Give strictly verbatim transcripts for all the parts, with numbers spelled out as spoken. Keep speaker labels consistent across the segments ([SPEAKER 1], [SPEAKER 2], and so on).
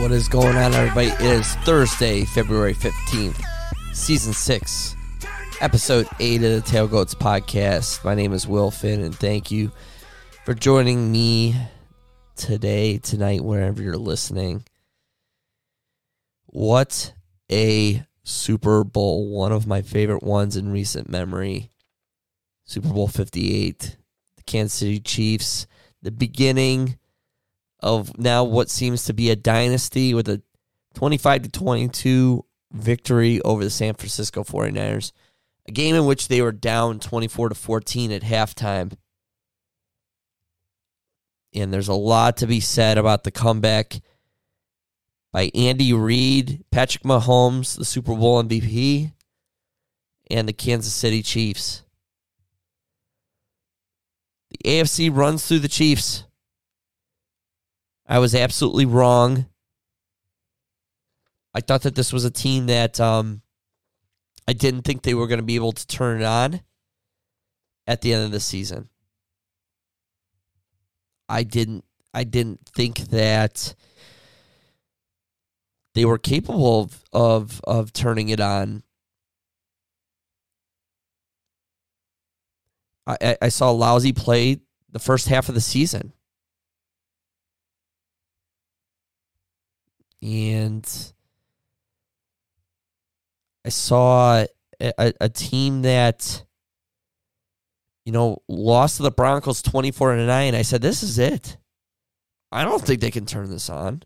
[SPEAKER 1] What is going on, everybody? It is Thursday, February fifteenth, Season six, Episode eight of the Tailgoats Podcast. My name is Will Finn, and thank you for joining me today, tonight, wherever you're listening. What a Super Bowl. One of my favorite ones in recent memory. Super Bowl fifty-eight. The Kansas City Chiefs. The beginning of now what seems to be a dynasty with a twenty-five to twenty-two victory over the San Francisco forty-niners. A game in which they were down twenty-four to fourteen at halftime. And there's a lot to be said about the comeback by Andy Reid, Patrick Mahomes, the Super Bowl M V P, and the Kansas City Chiefs. The A F C runs through the Chiefs. I was absolutely wrong. I thought that this was a team that um, I didn't think they were going to be able to turn it on at the end of the season. I didn't I didn't think that they were capable of of, of turning it on. I, I saw lousy play the first half of the season. And I saw a, a team that, you know, lost to the Broncos twenty-four to nine. I said, this is it. I don't think they can turn this on.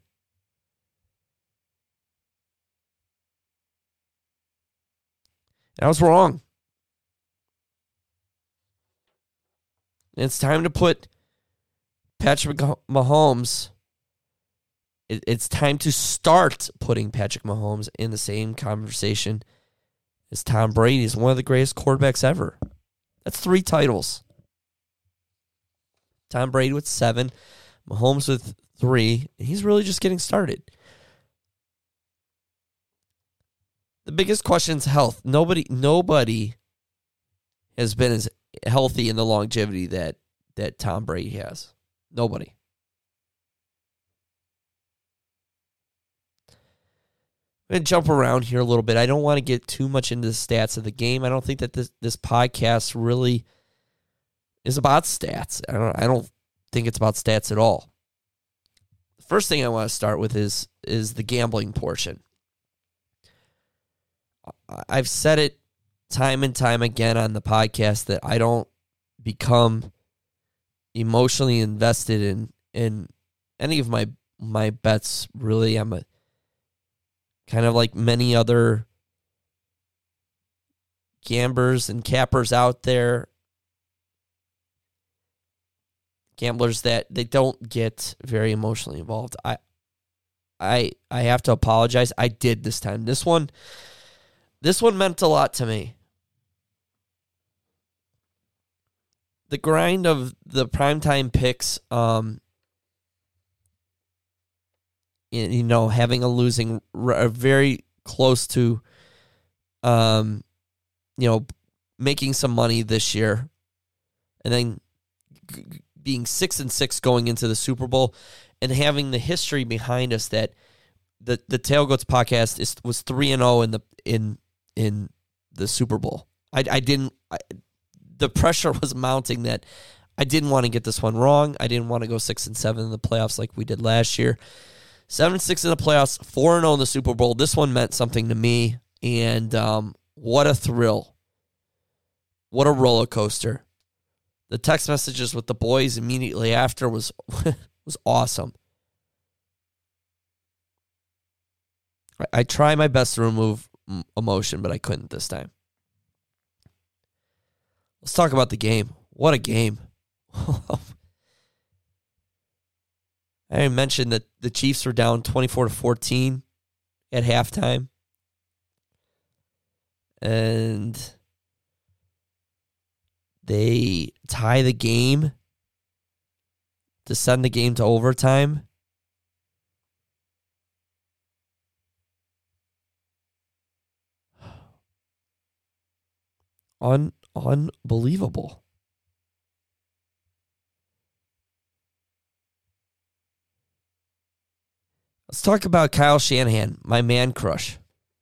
[SPEAKER 1] And I was wrong. And it's time to put Patrick Mahomes. It's time to start putting Patrick Mahomes in the same conversation as Tom Brady. He's one of the greatest quarterbacks ever. That's three titles. Tom Brady with seven, Mahomes with three, and he's really just getting started. The biggest question is health. Nobody, nobody has been as healthy in the longevity that, that Tom Brady has. Nobody. I'm going to jump around here a little bit. I don't want to get too much into the stats of the game. I don't think that this, this podcast really is about stats. I don't, I don't think it's about stats at all. The first thing I want to start with is, is the gambling portion. I've said it time and time again on the podcast that I don't become emotionally invested in, in any of my, my bets. Really, I'm a kind of like many other gamblers and cappers out there, gamblers that they don't get very emotionally involved. I, I, I have to apologize. I did this time. This one, this one meant a lot to me. The grind of the primetime picks, um, you know, having a losing, very close to, um, you know, making some money this year, and then g- being six and six going into the Super Bowl, and having the history behind us that the the Tailgoats podcast is was three and zero in the in in the Super Bowl. I I didn't. I, the pressure was mounting that I didn't want to get this one wrong. I didn't want to go six and seven in the playoffs like we did last year. Seven and six in the playoffs, four and zero in the Super Bowl. This one meant something to me, and um, what a thrill! What a roller coaster! The text messages with the boys immediately after was was awesome. I, I try my best to remove emotion, but I couldn't this time. Let's talk about the game. What a game! I mentioned that the Chiefs were down twenty-four to fourteen at halftime. And they tie the game to send the game to overtime. Un- unbelievable. Let's talk about Kyle Shanahan, my man crush.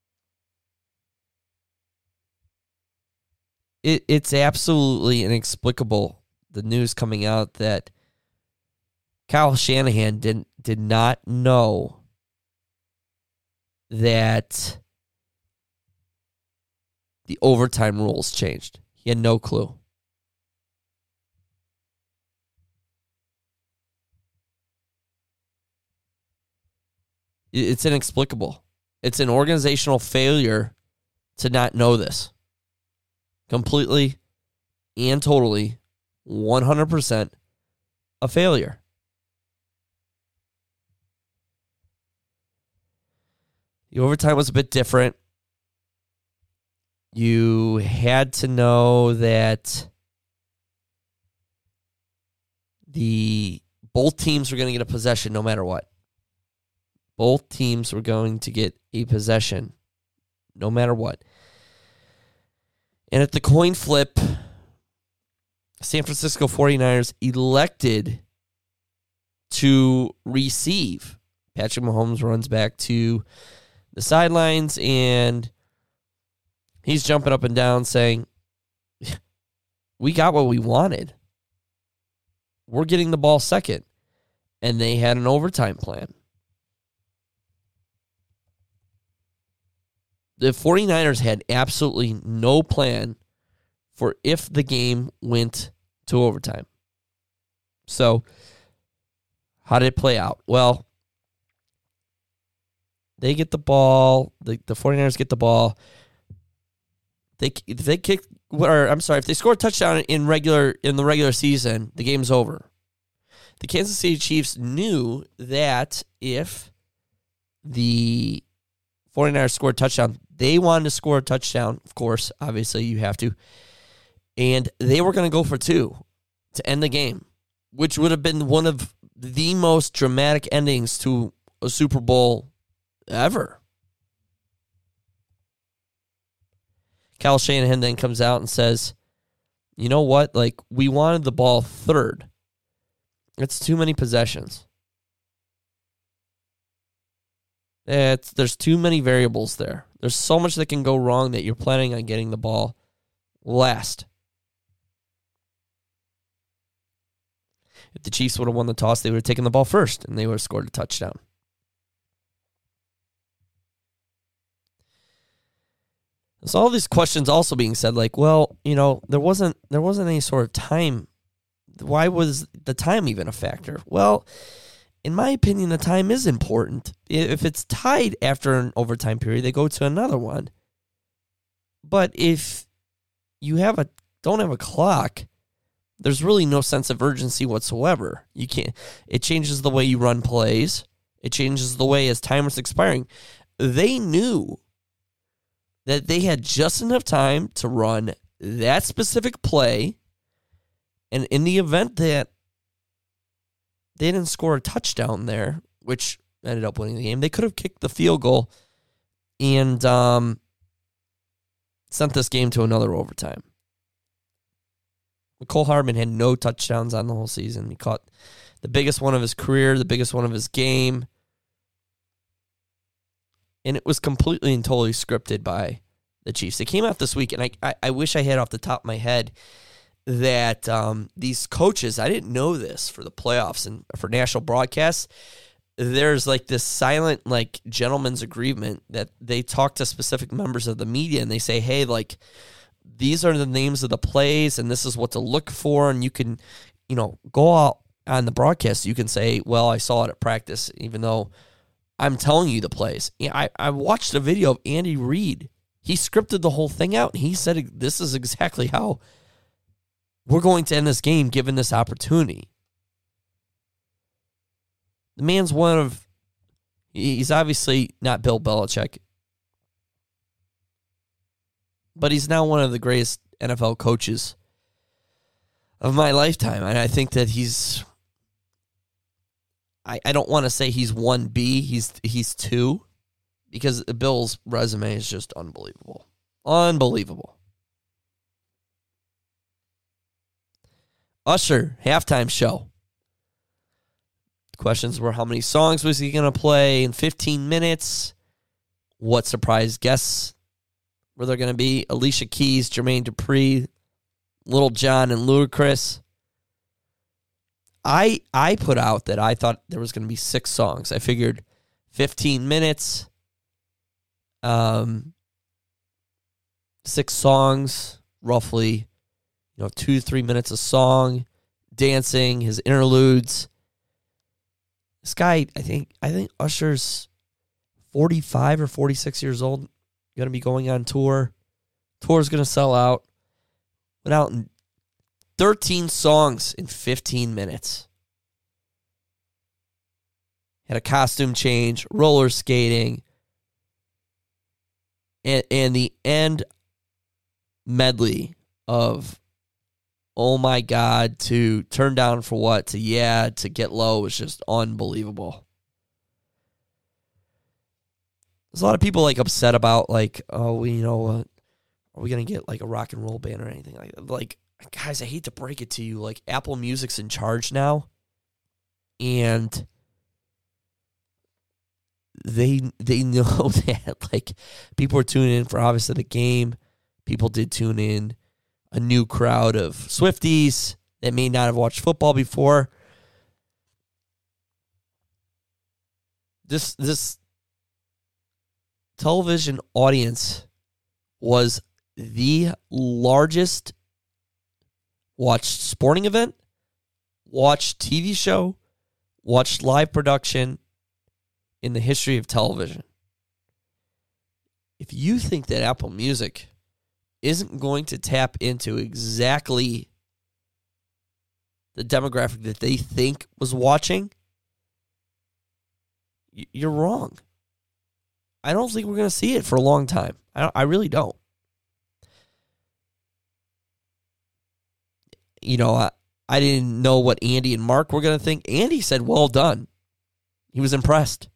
[SPEAKER 1] It, it's absolutely inexplicable, the news coming out that Kyle Shanahan didn't did not know that the overtime rules changed. He had no clue. It's inexplicable. It's an organizational failure to not know this. Completely and totally, one hundred percent a failure. The overtime was a bit different. You had to know that the both teams were going to get a possession no matter what. Both teams were going to get a possession no matter what. And at the coin flip, San Francisco forty-niners elected to receive. Patrick Mahomes runs back to the sidelines, and he's jumping up and down saying, we got what we wanted. We're getting the ball second. And they had an overtime plan. The forty-niners had absolutely no plan for if the game went to overtime. So, how did it play out? Well, they get the ball. The, the forty-niners get the ball. They if they kick, or I'm sorry, if they score a touchdown in regular in the regular season, the game's over. The Kansas City Chiefs knew that if the forty-niners scored a touchdown, they wanted to score a touchdown. Of course, obviously you have to. And they were going to go for two to end the game, which would have been one of the most dramatic endings to a Super Bowl ever. Kyle Shanahan then comes out and says, you know what? Like, we wanted the ball third. It's too many possessions. It's, there's too many variables there. There's so much that can go wrong that you're planning on getting the ball last. If the Chiefs would have won the toss, they would have taken the ball first, and they would have scored a touchdown. So all these questions also being said, like, well, you know, there wasn't there wasn't any sort of time. Why was the time even a factor? Well, in my opinion, the time is important. If it's tied after an overtime period, they go to another one. But if you have a don't have a clock, there's really no sense of urgency whatsoever. You can't. It changes the way you run plays. It changes the way as time was expiring. They knew that they had just enough time to run that specific play, and in the event that they didn't score a touchdown there, which ended up winning the game, they could have kicked the field goal and um, sent this game to another overtime. Mecole Hardman had no touchdowns on the whole season. He caught the biggest one of his career, the biggest one of his game. And it was completely and totally scripted by the Chiefs. They came out this week, and I, I, I wish I had off the top of my head that um, these coaches, I didn't know this for the playoffs and for national broadcasts, there's like this silent like gentleman's agreement that they talk to specific members of the media, and they say, hey, like, these are the names of the plays, and this is what to look for, and you can, you know, go out on the broadcast. You can say, well, I saw it at practice, even though I'm telling you the plays. Yeah, I, I watched a video of Andy Reid. He scripted the whole thing out, and he said this is exactly how we're going to end this game given this opportunity. The man's one of, he's obviously not Bill Belichick, but he's now one of the greatest N F L coaches of my lifetime. And I think that he's, I, I don't want to say he's one B, he's he's two, because Bill's resume is just unbelievable. Unbelievable. Usher, halftime show. Questions were, how many songs was he going to play in fifteen minutes? What surprise guests were there going to be? Alicia Keys, Jermaine Dupri, Lil Jon, and Ludacris. I I put out that I thought there was going to be six songs. I figured fifteen minutes, um, six songs, roughly, you know, two to three minutes a song, dancing, his interludes. This guy, I think, I think Usher's forty-five or forty-six years old, going to be going on tour. Tour's going to sell out. Went out in thirteen songs in fifteen minutes. Had a costume change, roller skating, and, and the end medley of oh my God to Turn Down for What to yeah to Get Low was just unbelievable. There's a lot of people like upset about like, oh, we, you know, uh, are we going to get like a rock and roll band or anything like that? Like, guys, I hate to break it to you. Like, Apple Music's in charge now. And they they know that, like, people are tuning in for, obviously, the game. People did tune in. A new crowd of Swifties that may not have watched football before. This This television audience was the largest watched sporting event, watched T V show, watched live production in the history of television. If you think that Apple Music isn't going to tap into exactly the demographic that they think was watching, you're wrong. I don't think we're going to see it for a long time. I don't, I really don't. You know, I, I didn't know what Andy and Mark were going to think. Andy said, well done. He was impressed.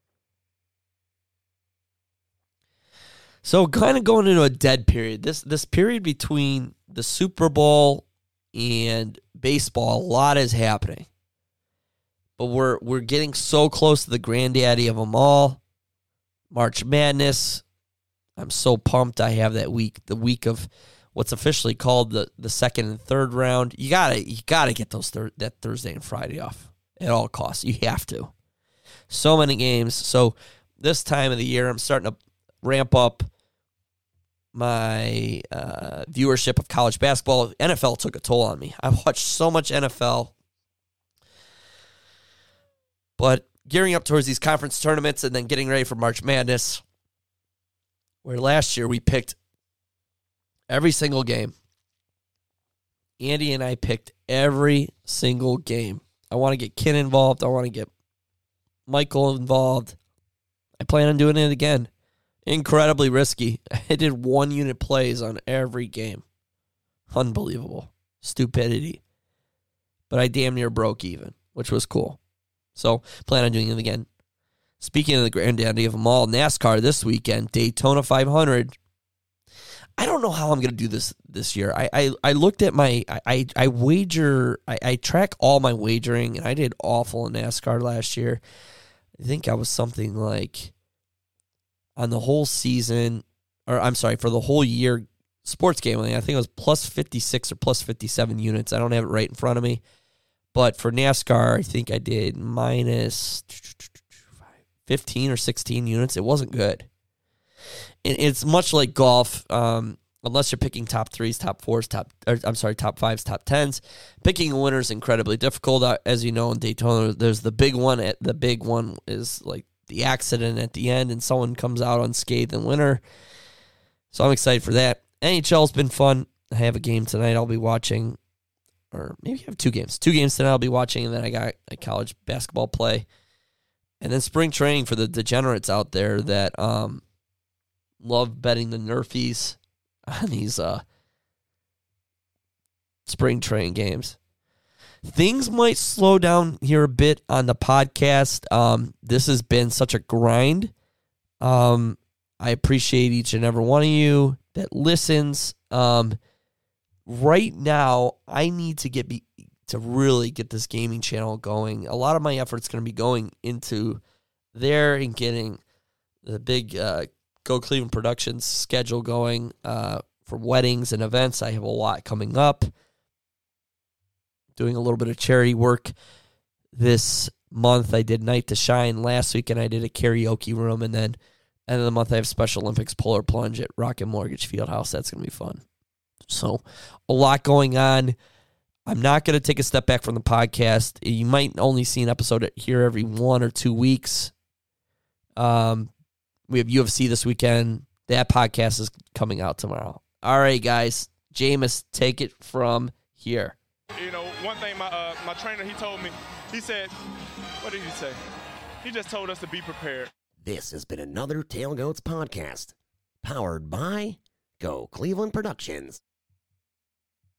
[SPEAKER 1] So kind of going into a dead period. This this period between the Super Bowl and baseball, a lot is happening. But we're we're getting so close to the granddaddy of them all. March Madness. I'm so pumped I have that week, the week of what's officially called the, the second and third round. You gotta you gotta get those thir- that Thursday and Friday off at all costs. You have to. So many games. So this time of the year, I'm starting to ramp up my uh, viewership of college basketball. N F L took a toll on me. I watched so much N F L. But gearing up towards these conference tournaments and then getting ready for March Madness, where last year we picked every single game. Andy and I picked every single game. I want to get Ken involved. I want to get Michael involved. I plan on doing it again. Incredibly risky. I did one unit plays on every game. Unbelievable. Stupidity. But I damn near broke even, which was cool. So, plan on doing it again. Speaking of the granddaddy of them all, NASCAR this weekend, Daytona five hundred. I don't know how I'm going to do this this year. I, I, I looked at my, I, I wager, I, I track all my wagering, and I did awful in NASCAR last year. I think I was something like, on the whole season, or I'm sorry, for the whole year, sports gambling, I think it was plus fifty-six or plus fifty-seven units. I don't have it right in front of me. But for NASCAR, I think I did minus fifteen or sixteen units. It wasn't good. And it's much like golf, um, unless you're picking top threes, top fours, top, or, I'm sorry, top fives, top tens. Picking a winner is incredibly difficult. Uh, as you know, in Daytona, there's the big one. At, the big one is like the accident at the end, and someone comes out unscathed and winner. So I'm excited for that. N H L's been fun. I have a game tonight I'll be watching, or maybe I have two games. Two games tonight I'll be watching, and then I got a college basketball play. And then spring training for the degenerates out there that um, love betting the Nerfies on these uh, spring training games. Things might slow down here a bit on the podcast. Um, this has been such a grind. Um, I appreciate each and every one of you that listens. Um, right now, I need to get be, to really get this gaming channel going. A lot of my effort's going to be going into there and getting the big uh, Go Cleveland Productions schedule going uh, for weddings and events. I have a lot coming up. Doing a little bit of charity work this month. I did Night to Shine last week, and I did a karaoke room. And then end of the month, I have Special Olympics Polar Plunge at Rocket Mortgage Fieldhouse. That's going to be fun. So a lot going on. I'm not going to take a step back from the podcast. You might only see an episode here every one or two weeks. Um, we have U F C this weekend. That podcast is coming out tomorrow. All right, guys. Jameis, take it from here.
[SPEAKER 2] You know, one thing my uh, my trainer, he told me, he said, what did he say? He just told us to be prepared.
[SPEAKER 3] This has been another Tailgoats podcast, powered by Go Cleveland Productions.